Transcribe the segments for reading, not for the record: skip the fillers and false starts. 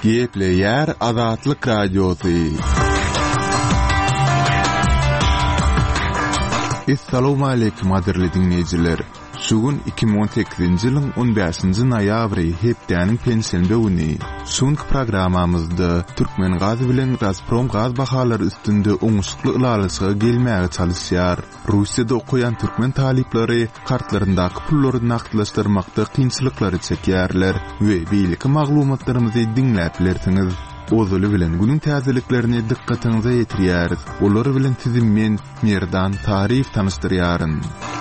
Gepleyer Azatlyk Radiosu. Assalamu alaykum adirli dinleyijiler. Şugun 2018-nji ýylyň 15-nji noýabry hepdäniň pensiýende güni. Şuňky programamyzda Türkmen gazy bilen Gazprom gaz bahalary üstünde oňuşykly ulalyşyga gelmäge çalışýar. Russiýada okuyan türkmen talipleri kartlaryndaky pullary nakdylaşdyrmakda kynçylyklar çekýärler we beýleki maglumatlarymyzy dinläp bilersiňiz. Ozuly bilen günün täzeliklerini dikkatiňize ýetirýäris. Olar bilen sizin men Merdan Tarif tanışdyrýaryn.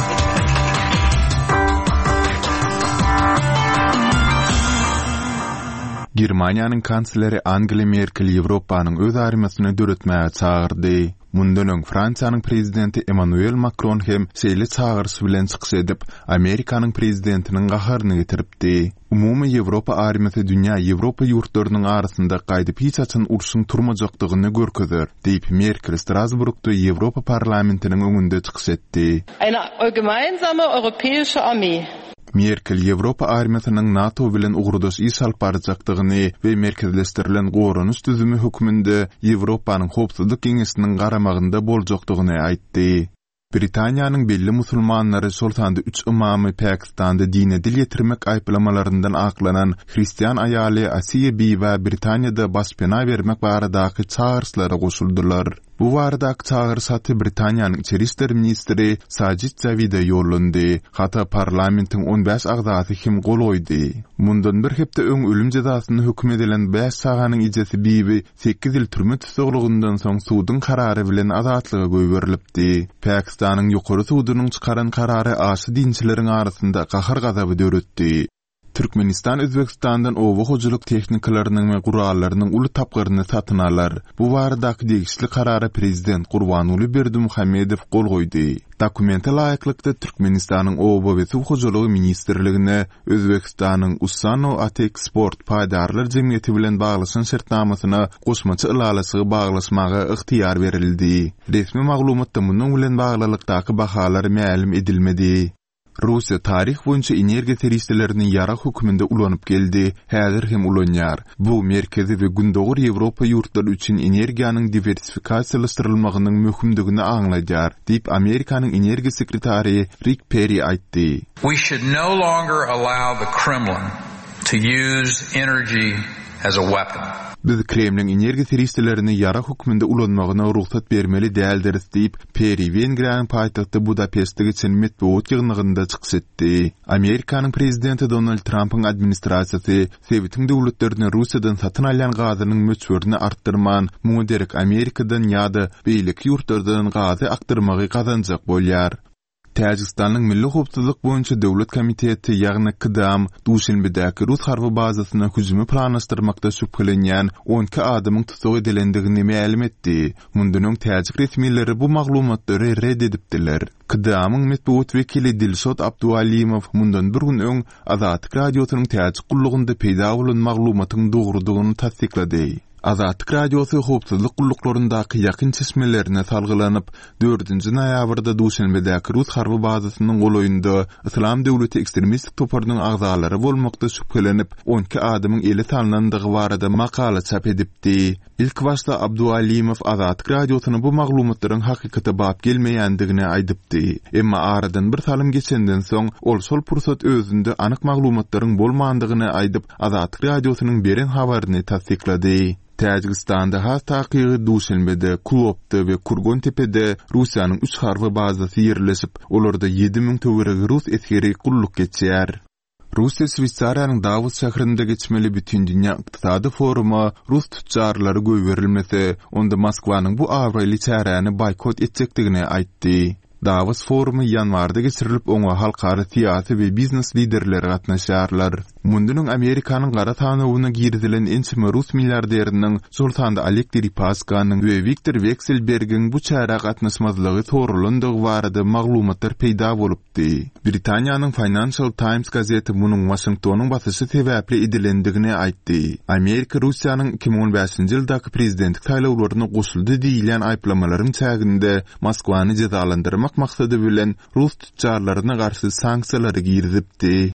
Germaniýanyň kansleri Angela Merkel Ýewropanyň öz armiýasyny döretmäge çagyrdy. Mundan öň Fransiýanyň prezidenti Emmanuel Macron hem şeýle çagyrşy bilen çykyş edip Amerikanyň prezidentiniň gaharyny getiripdi. Umumy Ýewropa armiýasy dünýä Ýewropa ýurtlarynyň arasynda gaýdyp hiç açan urşuň turmajakdygyny görkezär, diýip Merkel Strasburgda Ýewropa parlamentiniň öňünde çykyş etdi. Eine gemeinsame europäische Armee. Merkel Ýewropa armiýasynyň NATO bilen ugrudaş iş alyp barjakdygyny we merkezleşdirilen gorunç düzümi hökmünde Ýewropanyň howpsuzlyk geňeşiniň garamagynda boljakdygyny aýtdy. Britaniýanyň belli musulmanlary sultanda 3 imamy Pakistanda dine dil ýetirmek aýplamalарyndan aklanan Hristiýan aýaly Asiýa Biwa Britaniýada başpena bermek baradaky çağırşlara goşuldylar. Bu baradaky çağırşaty Britaniýanyň içeri işler ministri Sajid Javida ýollandy. Hata parlamentiň 15 agdaty hem gol goýdy. Mundan bir hepde öň ölüm jazasyny hökm edilen 5 saganyň ijesi Bibi 8 ýyl türme tutuklygyndan soň suwdyň karary bilen azatlyga goýberilipdi. Pakistanyň ýokary suwdynyň çykaran karary aşy dinçileriň arasynda gahar gazaby döretdi. Türkmenistan Özbekistandan owa hojalyk tehnikalarynyň we gurallarynyň uly tapgyryny satyn alar. Bu baradaky degişli karara prezident Gurbanuly Berdimuhammedow gol goýdy. Dokumenta laýyklykda Türkmenistanyň owa we suw hojalygy ministrligine Özbekistanyň Usano Ateksport paýdarlar jemgyýeti bilen baglaşan şertnamasyna goşmaçy ulalyşygy baglaşmaga ygtyýar berildi. Resmi maglumatda munyň bilen baglykdaky bahalar ma'lum edilmedi. Russiya tarih boýunça energiýa teristleriniň ýara hökmünde ulanyp geldi, häzir hem ulanýar. Bu merkezi we gündogur Ýewropa ýurtlary üçin energiýanyň diversifikasiýalaşdyrylmagynyň möhümdigini aňlaýar, diýip Amerikanyň energiýa sekretary Rick Perry aýtdy. We should no longer allow the Kremlin to use energy as a weapon. Biz Kremlin energiýa teristlerini ýara hökmünde ulanmagyna ruhsat bermeli däldiris diýip Perry Wengriýanyň paýtagty Budapestde geçen medeniýet ýygnygynda çykyş etdi. Amerikanyň prezidenti Donald Trumpyň administrasiýasy Sowetiň döwletlerini Russiýadan satyn alýan gazynyň möçberini artdyrman, muňa derek Amerikadan ýa-da beýleki ýurtlardan gazy akdyrmagy gazanjak bolýar. Täjikistanyň Milli Howpsuzlyk boýunça döwlet komiteti ýagny KDAM Duşenbedäki Rus harby bazasyna hüjumy planlaşdyrmakda şüphelenýän 12 adamyň tutuk edilendigini ma'lum etdi. Mundan öň täjik resmiýetleri bu maglumatlary red edipdiler. KDAMyň medeniýet wekili Dilşod Abdualimow mundan bir gün öň Azatlyk radiosynyň täjik gullugynda peýda bolan maglumatyň dogrudygyny tasdiklady. Azatlyk radiosu howpsuzlyk gulluklaryndaky ýakyn çeşmelerine salgylanyp 4-nji noýabrda Duşenbedäki Rus harby bazasynyň goloýunda Islam döwleti ekstremistik toparynyň agzalary bolmakda şüphelenip 12 adamyň eli tanlandygy barada makala çap edipdi. İlk başda Abdualimow Azatlyk radiosyny bu maglumatlaryň hakykata bap gelmeýändigini aýdypdy. Emma aradan bir salym geçenden soň ol şol pursat özünde anyk maglumatlaryň bolmandygyny aýdyp Azatlyk radiosynyň beren habaryny tasdiklady. Täjikistanda has takygy Duşenbede, Kulopda we Kurgontepe'de Russiýanyň 3 harby bazasy ýerleşip, olarda 7000 töweregi Rus eskeri gulluk geçýär. Russiýa Şwýçariýanyň Davos şäherinde geçmeli bütün dünýä ykdysady forumy Rus tüccarlary göýberilmese, onda Moskwanyň bu awraly çäräni boykot etjekdigini aýtdy. Davos forumy ýanwarda geçirilip oňa halkara siýasy we biznes liderleri gatnaşýarlar. Mundan öň Amerikanyň gara tanawyna girdilen ençime Rus milliarderiniň Sultanda Oleg Deripaskanyň we Viktor Vekselbergiň bu çäre gatnaşmazlygy torulandygy barada maglumatlar peýda bolupdy. Britaniýanyň Financial Times gazeti munyň Washingtonyň basysy sebäpli edilendigini aýtdy. Amerika Russiýanyň 2015-nji ýyldaky prezidentlik saýlawlaryna goşuldy diýilen aýplamalaryň çäginde Moskwany jazalandyrmak maksady bilen Rus tüccarlaryna garşy sanksiýalary girdipdi.